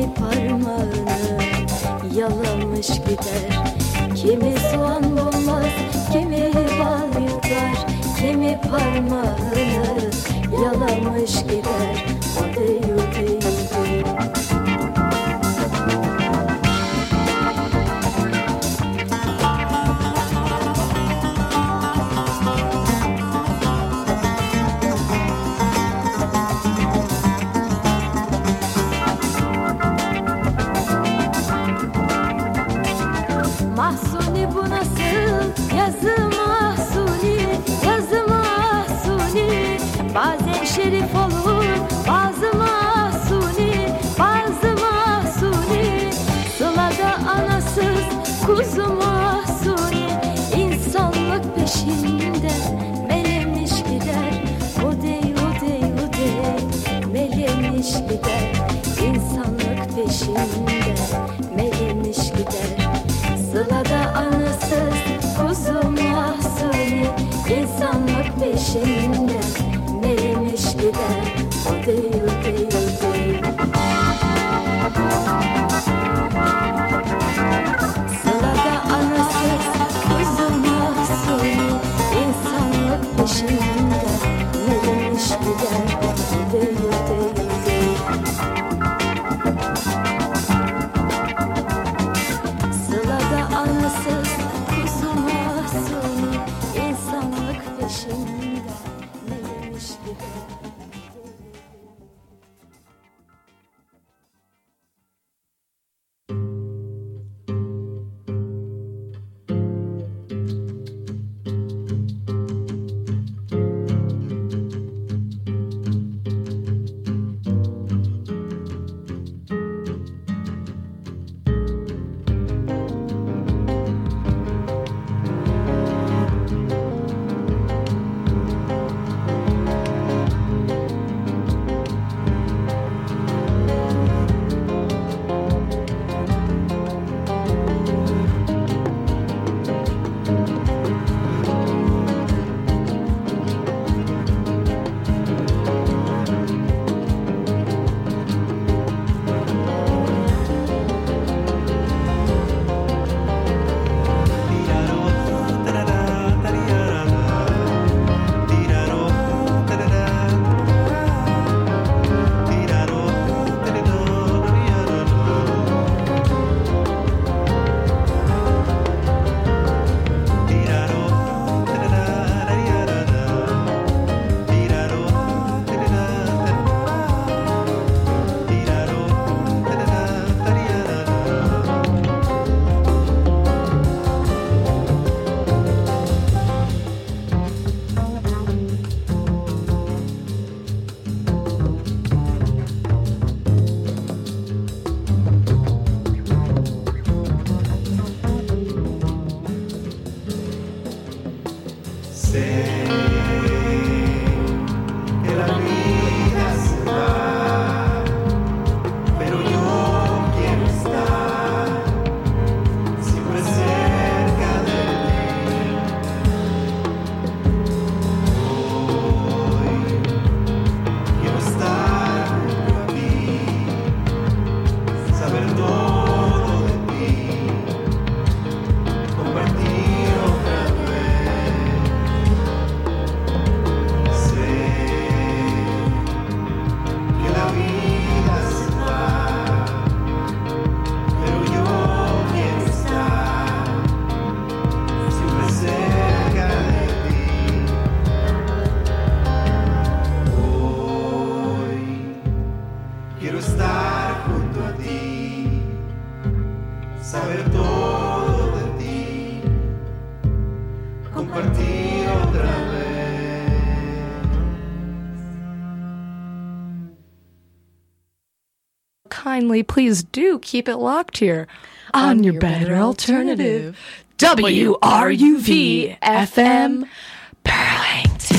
kimi parmağını yalamış gider. Kimi soğan bulmaz, kimi bal yutar, kimi parmağını yalamış gider. O değil, değil, değil. Mahsuni bu nasıl yazı mahsuni, yazı mahsuni. Bazen şerif olur, bazı mahsuni, bazı mahsuni. Sılada anasız kuzu mahsuni, insanlık peşinde melemiş gider. O dey, o dey, o dey, melemiş gider. İnsanlık peşinde melemiş gider. Sılada anasız kuzu mahsuni, insanlık peşinde melemiş gider. O değil, o değil, o değil. Sılada anasız kuzu mahsuni, insanlık peşinde melemiş gider. O değil, o değil, o değil. Sılada anasız kuzu mahsuni, insanlık peşinde melemiş gider. Kindly, please do keep it locked here on your better alternative. WRUV FM Burlington.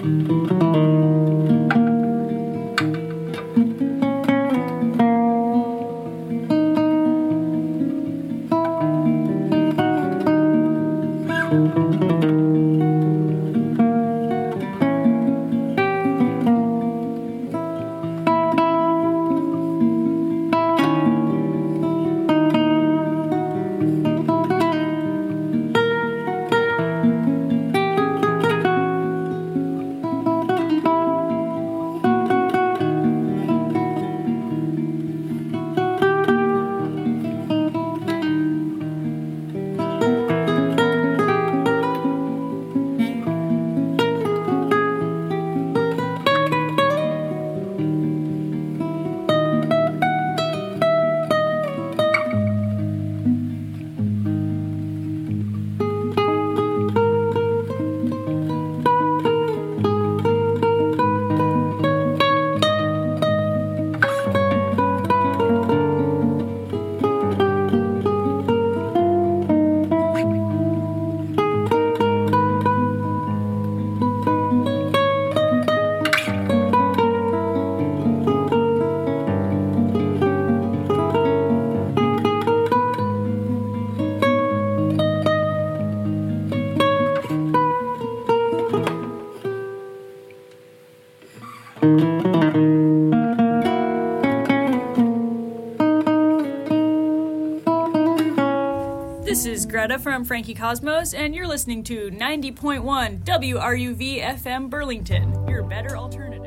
This is Greta from Frankie Cosmos, and you're listening to 90.1 WRUV FM Burlington, your better alternative.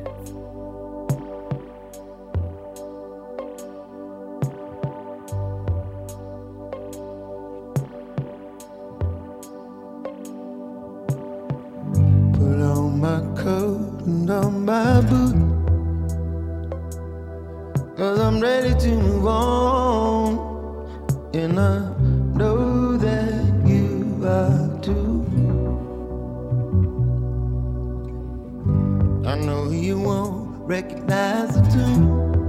Put on my coat and on my boot, 'cause I'm ready to move on, and I know that you are too. I know you won't recognize the tune,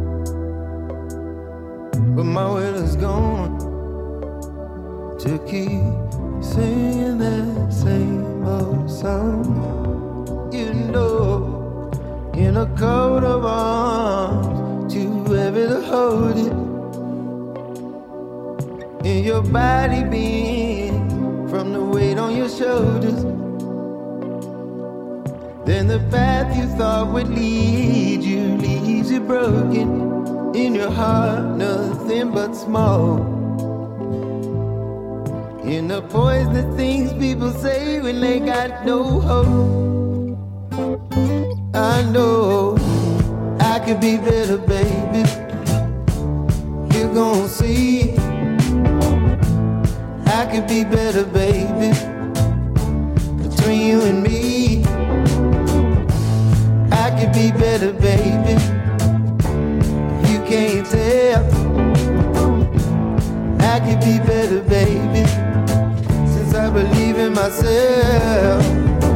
but my will is gone to keep singing that same old song. You know, in a coat of arms, too heavy to hold it. In your body being from the weight on your shoulders. Then the path you thought would lead you leaves you broken. In your heart, nothing but small. In the poisonous things people say when they got no hope. I know I could be better, baby. You're gonna see I could be better, baby. Between you and me, I could be better, baby. You can't tell. I could be better, baby. Since I believe in myself.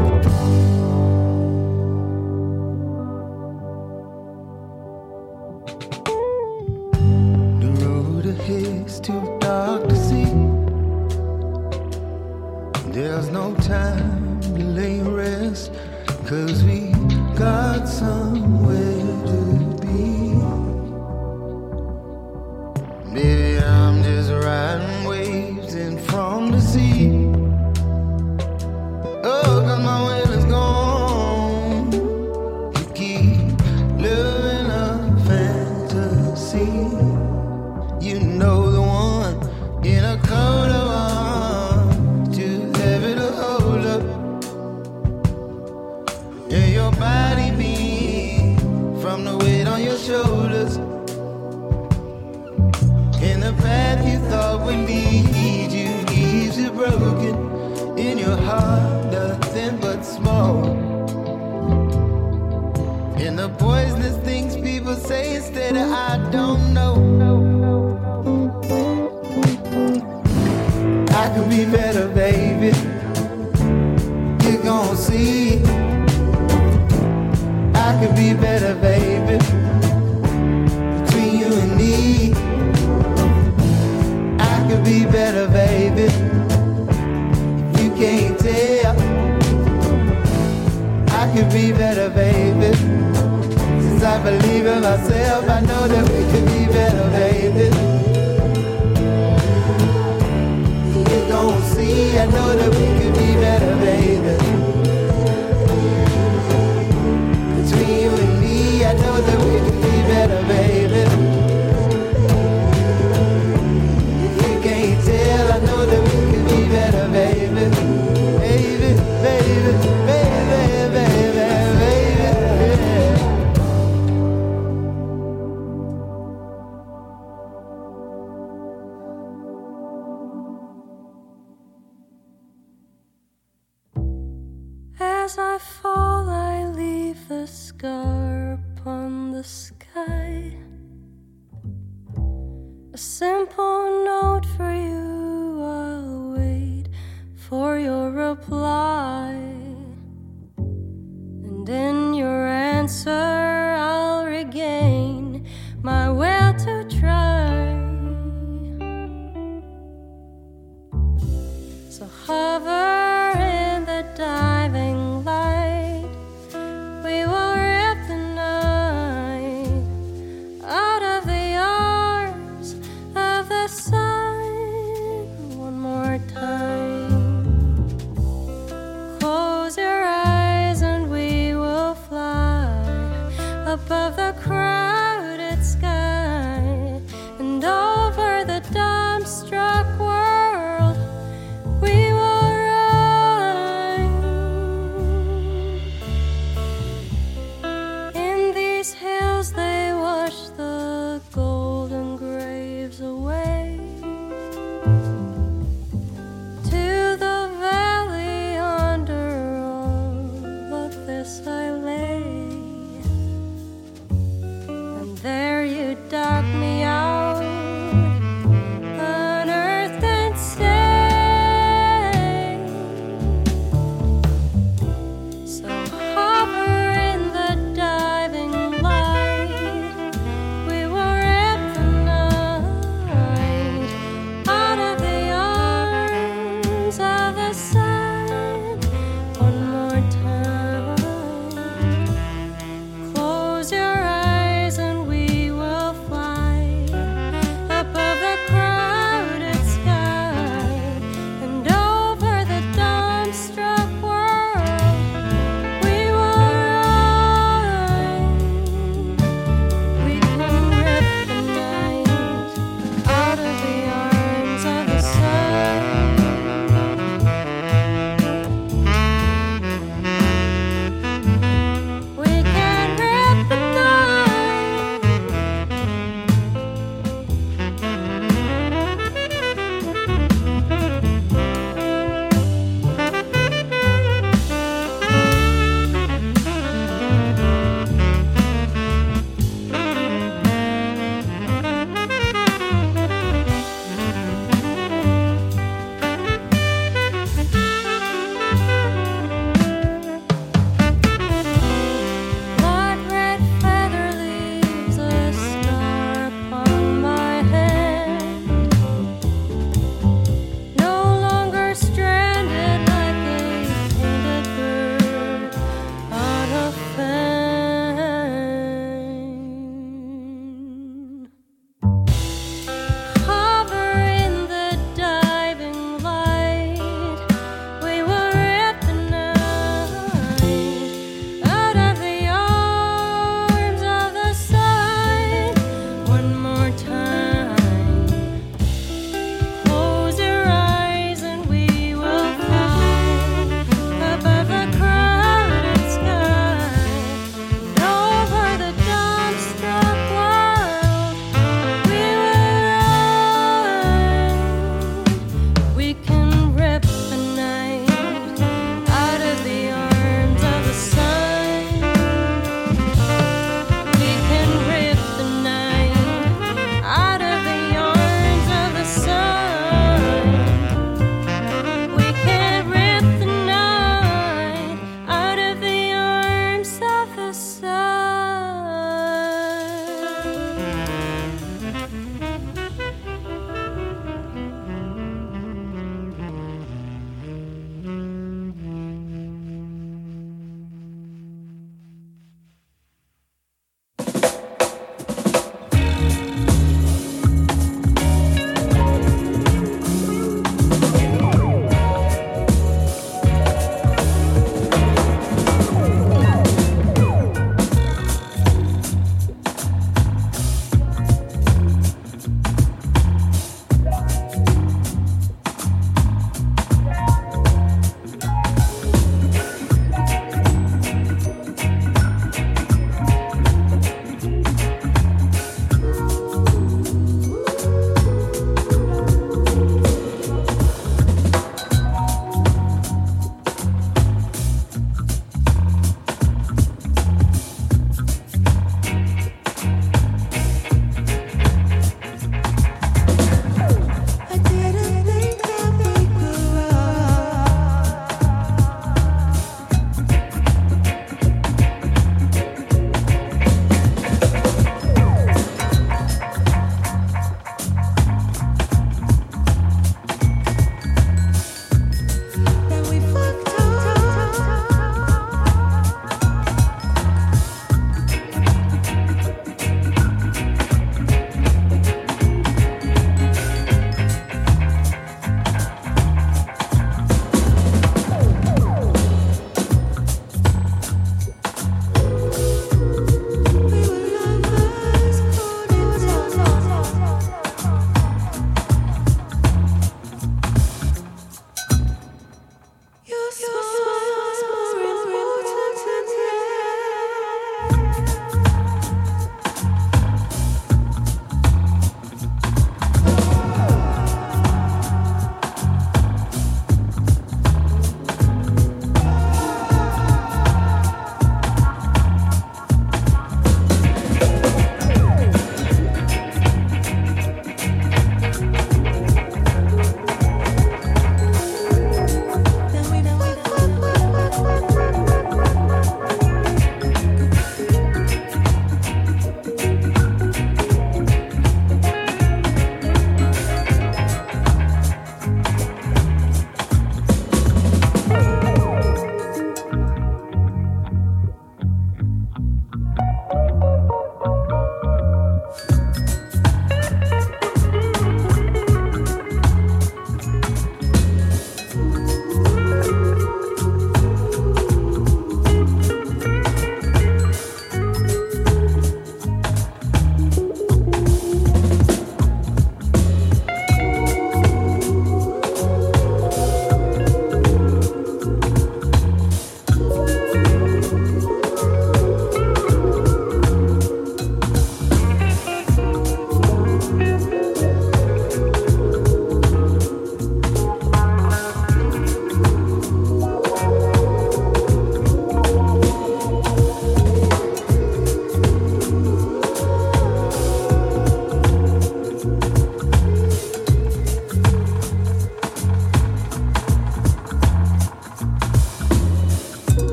The road ahead's too dark to see. There's no time to lay rest, 'cause we got somewhere to be. Maybe I'm just riding waves in from the sea. Oh, 'cause my will is gone. You keep living a fantasy. You know the one in a coat of arms, too heavy to hold up. Yeah, your body beat from the weight on your shoulders. In the path you thought would lead you leaves you broken. In your heart, nothing but small. In the poisonous things people say instead of I don't know. I could be better, baby. You're gonna see. I could be better, baby. Between you and me, I could be better, baby. You can't tell. better, baby. Since I believe in myself, I know that we could be better, baby. You don't see, I know that we could be better, baby. Between you and me, I know that we could be better, baby. If you can't tell, I know that we could be better, baby. Baby, baby, baby, baby, baby, yeah. As I fall, I leave the scar upon the sky. A simple note for you, I'll wait for your reply. And in your answer, I'll regain my will to try. So hover in the diving light, we will rip the night out of the arms of the sun. One more time, close your eyes and we will fly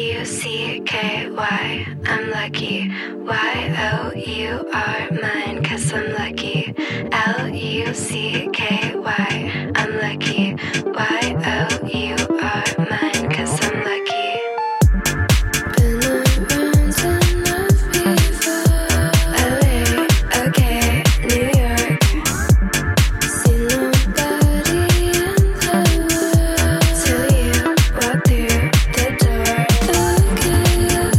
L-U-C-K-Y, I'm lucky. Y-O-U-R, mine, 'cause I'm lucky. L-U-C-K-Y, I'm lucky. Y-O-U-R, mine, 'cause I'm lucky. Been around enough before. LA, okay, New York. See nobody in the world till you walk through the door. Okay,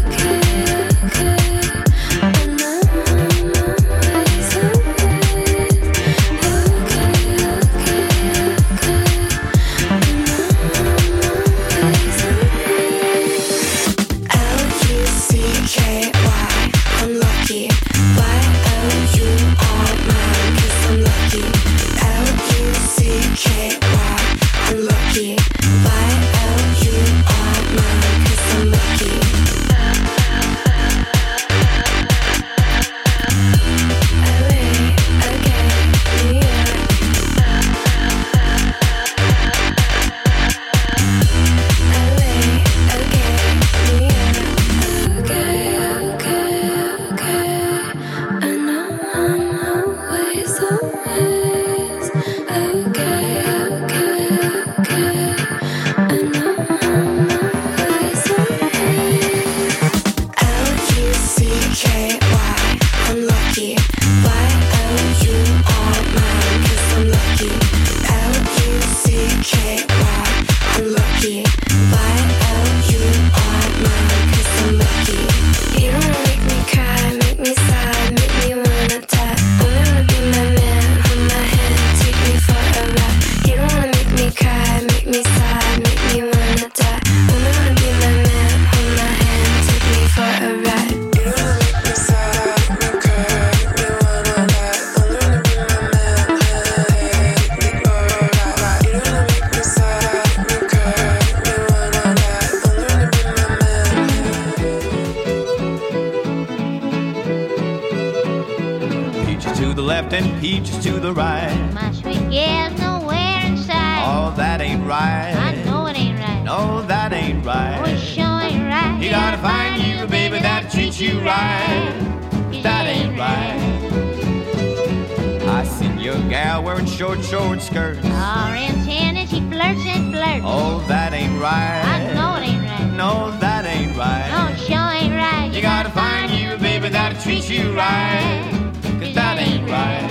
and I'm on my ways away. L-U-C-K-Y, I'm lucky. Y-O-U-R, mine, 'cause I'm lucky. L-U-C-K-Y, I'm lucky. Y-O-U-R, mine, 'cause I'm lucky. LA, okay, New York. LA, okay, New York. Okay, I know I'm always always. Okay, I know I'm always always. L-U-C-K-Y, I'm lucky. Y-O-U-R, mine, 'cause I'm lucky. L-U-C-K-Y, I'm lucky. Y-O-U-R, mine, 'cause I'm lucky. You don't wanna make me cry, make me sigh, make me wanna die. Only wanna be my man, hold my hand, take me for a ride. You don't wanna make me cry, make me sigh, make me wanna die. Only wanna be my man, hold my hand, take me for a ride. You don't wanna make me sigh, make me cry, make me wanna die. Only wanna be my man, hold my hand, take me for a ride. You don't wanna make me sigh, make me cry, make me wanna die. Only wanna be my man. Peaches to the left and peaches to the right. My sweet girl's nowhere in sight. Oh, that ain't I right. know it ain't right. No, that ain't Oh, it right. sure ain't right. You gotta find you a baby that treats you right. That ain't right. I seen your gal wearing short skirts. Or in tennis, she flirts and flirts. Oh, that ain't right. I know it ain't right. No, that ain't right. No, it sure ain't right. You gotta find you a baby that treats you right. 'Cause that ain't right.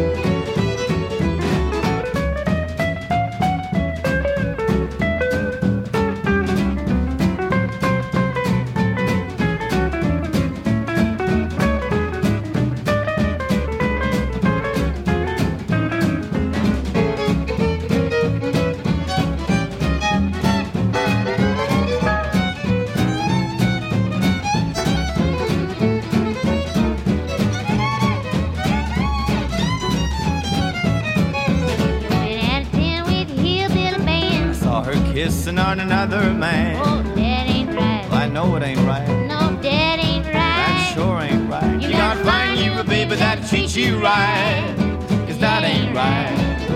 Been at a tent with hillbilly band. Saw her kissing on another man. Oh, that ain't right. I know it ain't right. No, that ain't That right. sure ain't right. You gotta find you a baby that treats you right. 'Cause that ain't right.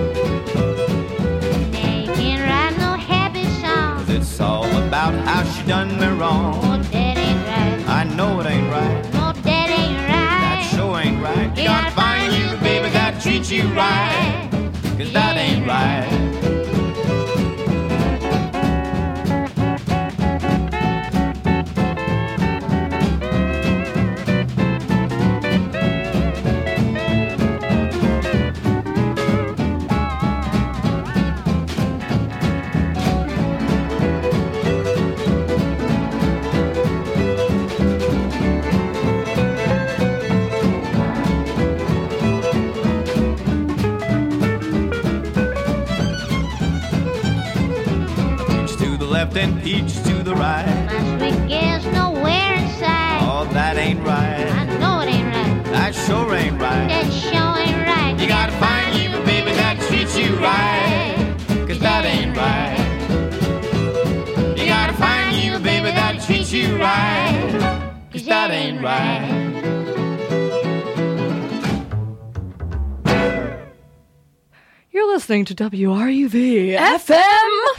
They can't write no happy song. 'Cause it's all about how she done me wrong. Oh, that ain't right. I know it ain't right. No, that ain't That right. sure ain't right. You gotta find you a baby that treats you right. 'Cause that ain't right. Peaches to the left and peaches to the right. My sweet girl's nowhere in sight. Oh, that ain't I right. know it ain't right. That sure ain't right. That sure ain't right. You gotta find you a baby that treats you right. 'Cause that ain't right. You gotta find you a baby that treats you right. 'Cause that ain't right. You're listening to WRUV FM.